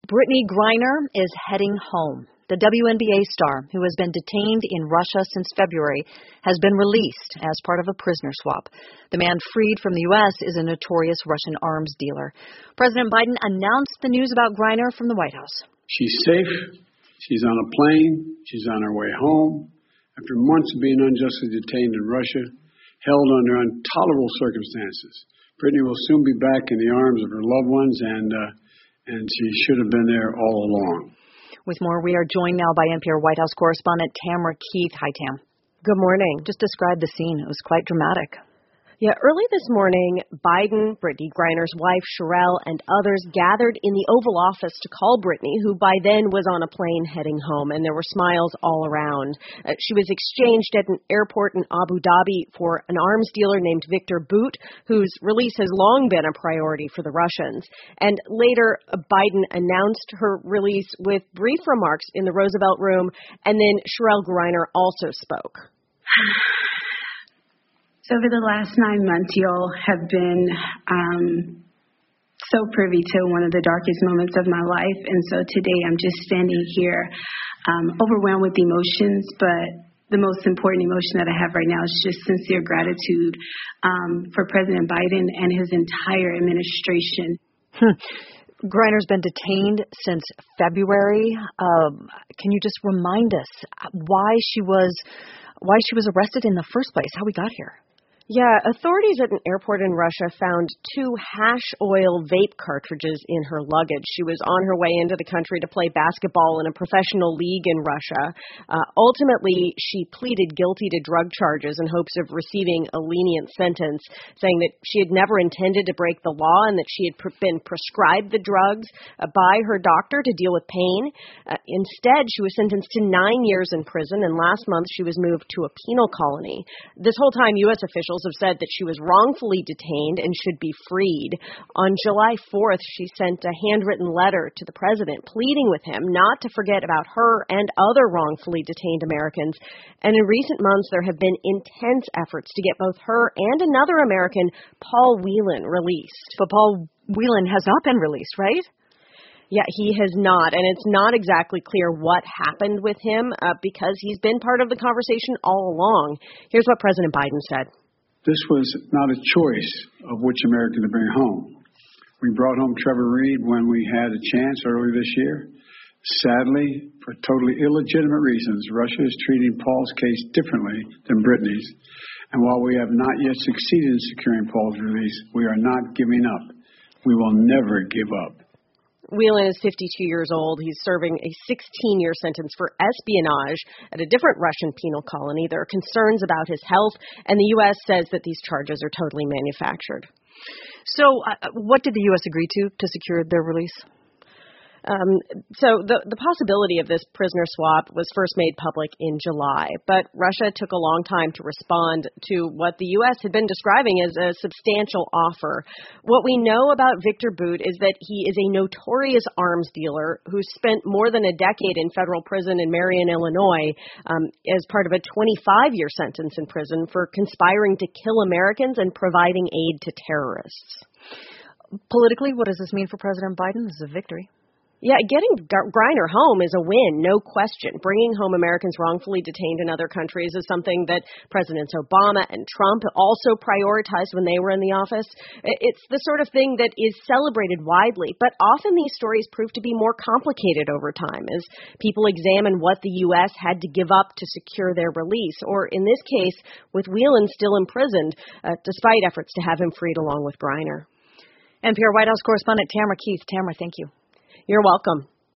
Brittney Griner is heading home. The WNBA star, who has been detained in Russia since February, has been released as part of a prisoner swap. The man freed from the U.S. is a notorious Russian arms dealer. President Biden announced the news about Griner from the White House. She's safe. She's on a plane. She's on her way home. After months of being unjustly detained in Russia, held under intolerable circumstances, Brittney will soon be back in the arms of her loved ones, and she should have been there all along. With more, we are joined now by NPR White House correspondent Tamara Keith. Hi, Tam. Good morning. Just describe the scene. It was quite dramatic. Yeah, early this morning, Biden, Brittney Griner's wife, Cherelle, and others gathered in the Oval Office to call Brittney, who by then was on a plane heading home, and there were smiles all around. She was exchanged at an airport in Abu Dhabi for an arms dealer named Viktor Bout, whose release has long been a priority for the Russians. And later, Biden announced her release with brief remarks in the Roosevelt Room, and then Cherelle Griner also spoke. So over the last 9 months, y'all have been so privy to one of the darkest moments of my life. And so today I'm just standing here overwhelmed with emotions. But the most important emotion that I have right now is just sincere gratitude for President Biden and his entire administration. Griner's been detained since February. Can you just remind us why she was arrested in the first place, how we got here? Yeah, authorities at an airport in Russia found 2 hash oil vape cartridges in her luggage. She was on her way into the country to play basketball in a professional league in Russia. Ultimately, she pleaded guilty to drug charges in hopes of receiving a lenient sentence, saying that she had never intended to break the law and that she had been prescribed the drugs by her doctor to deal with pain. Instead, she was sentenced to 9 years in prison, and last month she was moved to a penal colony. This whole time, U.S. officials have said that she was wrongfully detained and should be freed. On July 4th, she sent a handwritten letter to the president pleading with him not to forget about her and other wrongfully detained Americans. And in recent months, there have been intense efforts to get both her and another American, Paul Whelan, released. But Paul Whelan has not been released, right? Yeah, he has not, and it's not exactly clear what happened with him because he's been part of the conversation all along. Here's what President Biden said. This was not a choice of which American to bring home. We brought home Trevor Reed when we had a chance earlier this year. Sadly, for totally illegitimate reasons, Russia is treating Paul's case differently than Brittney's. And while we have not yet succeeded in securing Paul's release, we are not giving up. We will never give up. Whelan is 52 years old. He's serving a 16-year sentence for espionage at a different Russian penal colony. There are concerns about his health, and the U.S. says that these charges are totally manufactured. So what did the U.S. agree to secure their release? So the possibility of this prisoner swap was first made public in July, but Russia took a long time to respond to what the U.S. had been describing as a substantial offer. What we know about Viktor Bout is that he is a notorious arms dealer who spent more than a decade in federal prison in Marion, Illinois, as part of a 25-year sentence in prison for conspiring to kill Americans and providing aid to terrorists. Politically, what does this mean for President Biden? This is a victory. Yeah, getting Griner home is a win, no question. Bringing home Americans wrongfully detained in other countries is something that Presidents Obama and Trump also prioritized when they were in the office. It's the sort of thing that is celebrated widely, but often these stories prove to be more complicated over time as people examine what the U.S. had to give up to secure their release, or in this case, with Whelan still imprisoned, despite efforts to have him freed along with Griner. NPR White House correspondent Tamara Keith. Tamara, thank you. You're welcome.